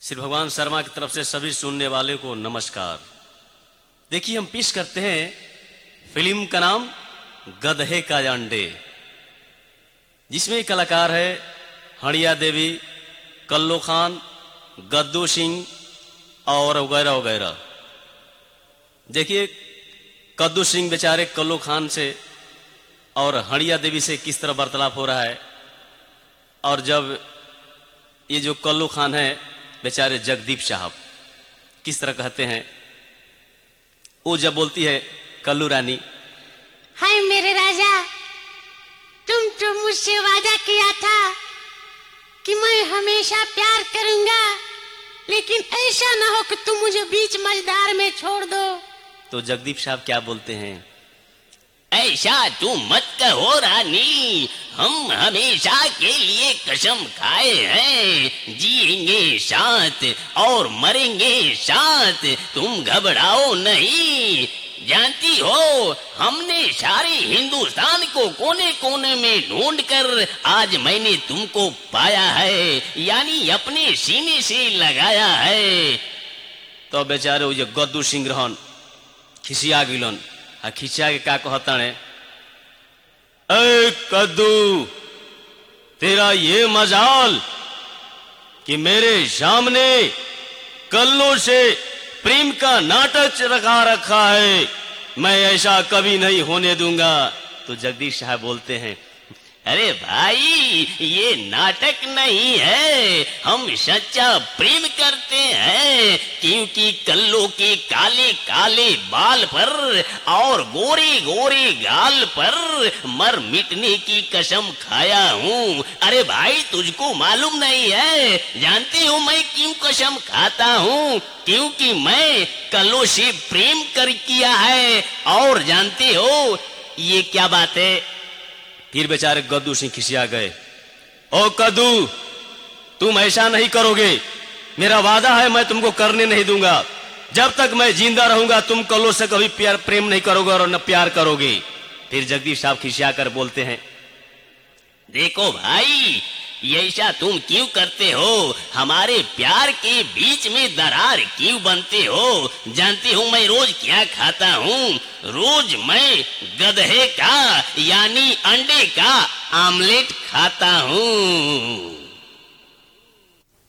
श्री भगवान शर्मा की तरफ से सभी सुनने वाले को नमस्कार। देखिए, हम पेश करते हैं फिल्म का नाम गधे का अंडे, जिसमें कलाकार है हड़िया देवी, कल्लू खान, गद्दू सिंह और वगैरह वगैरह। देखिए, कद्दू सिंह बेचारे कल्लू खान से और हड़िया देवी से किस तरह वार्तालाप हो रहा है। और जब ये जो कल्लू खान है बेचारे जगदीप साहब किस तरह कहते हैं, वो जब बोलती है कल्लू रानी, हाय मेरे राजा, तुम तो मुझसे वादा किया था कि मैं हमेशा प्यार करूंगा, लेकिन ऐसा ना हो कि तुम मुझे बीच मझधार में छोड़ दो। तो जगदीप साहब क्या बोलते हैं, ऐसा तू मत कहो रानी, हम हमेशा के लिए कसम खाए हैं, जिएंगे साथ और मरेंगे साथ, तुम घबराओ नहीं। जानती हो, हमने सारे हिंदुस्तान को कोने कोने में ढूंढ कर आज मैंने तुमको पाया है, यानी अपने सीने से लगाया है। तो बेचारे वो जो गद्दू सिंह रहन खिसिया गिलन, खिंचा के क्या कहता है, ए कद्दू, तेरा ये मजाल कि मेरे सामने कल्लू से प्रेम का नाटक रखा है, मैं ऐसा कभी नहीं होने दूंगा। तो जगदीश साहब बोलते हैं, अरे भाई, ये नाटक नहीं है, हम सच्चा प्रेम करते हैं, क्योंकि कल्लू के काले काले बाल पर और गोरे गोरे गाल पर मर मिटने की कसम खाया हूँ। अरे भाई, तुझको मालूम नहीं है, जानते हो मैं क्यों कसम खाता हूँ? क्योंकि मैं कल्लू से प्रेम कर किया है। और जानते हो ये क्या बात है? फिर बेचारे गद्दू सिंह खिसिया गए, ओ कद्दू, तुम ऐसा नहीं करोगे, मेरा वादा है मैं तुमको करने नहीं दूंगा। जब तक मैं जिंदा रहूंगा तुम कल्लू से कभी प्रेम नहीं करोगे और न प्यार करोगे। फिर जगदीश साहब खिसिया कर बोलते हैं, देखो भाई, ऐसा तुम क्यों करते हो? हमारे प्यार के बीच में दरार क्यों बनते हो? जानते हो मैं रोज क्या खाता हूँ? रोज मैं गधे का यानी अंडे का आमलेट खाता हूँ।